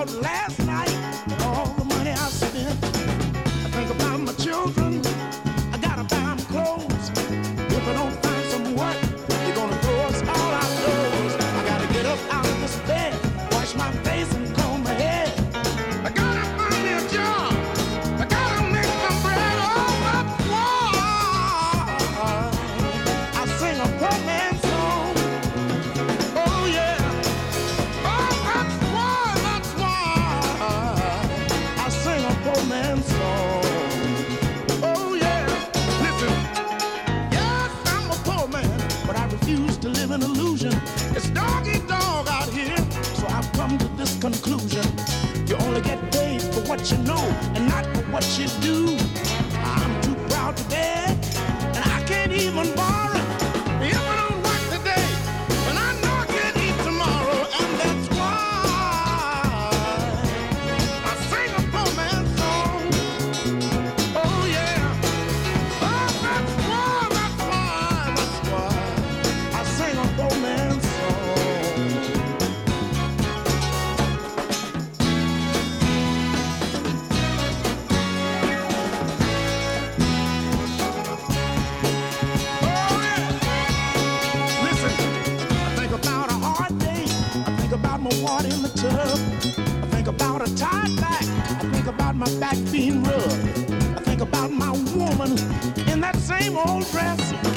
about last night and all the money I spent. I think about my children. I gotta buy them clothes. If I don't find some work, you're gonna throw us all outdoors. I gotta get up out of this bed, wash my face and comb my head. I gotta find me a job. I gotta make some bread. Oh, that's why I sing a poor man's song. Oh yeah. Oh, that's why I sing a poor man's song. Oh yeah. Listen. Yes, I'm a poor man, but I refuse to live in illusion. It's dog eat dog out here, so I've come to this conclusion. You only get paid for what you know and not for what you do. I'm too proud to beg, and I can't even borrow. If I don't work today, then I know I can't eat tomorrow, and that's why I sing a poor man's song. Oh yeah. Oh, that's why I sing a poor man's song. Oh yeah. Listen, I think about a hard day. I think about my water in the tub. I think about a tired back. I think about my back being rubbed. I think about my woman in that same old dress.